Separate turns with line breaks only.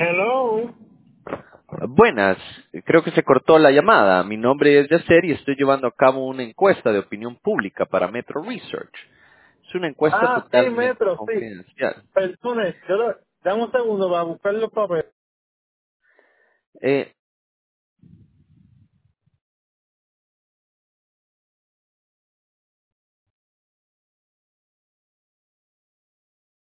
Hello.
Buenas, creo que se cortó la llamada. Mi nombre es Yacer y estoy llevando a cabo una encuesta de opinión pública para Metro Research. Es una encuesta
Ah, sí,
totalmente
Metro, sí.
confidencial.
Perdone, dame un segundo para buscar los papeles.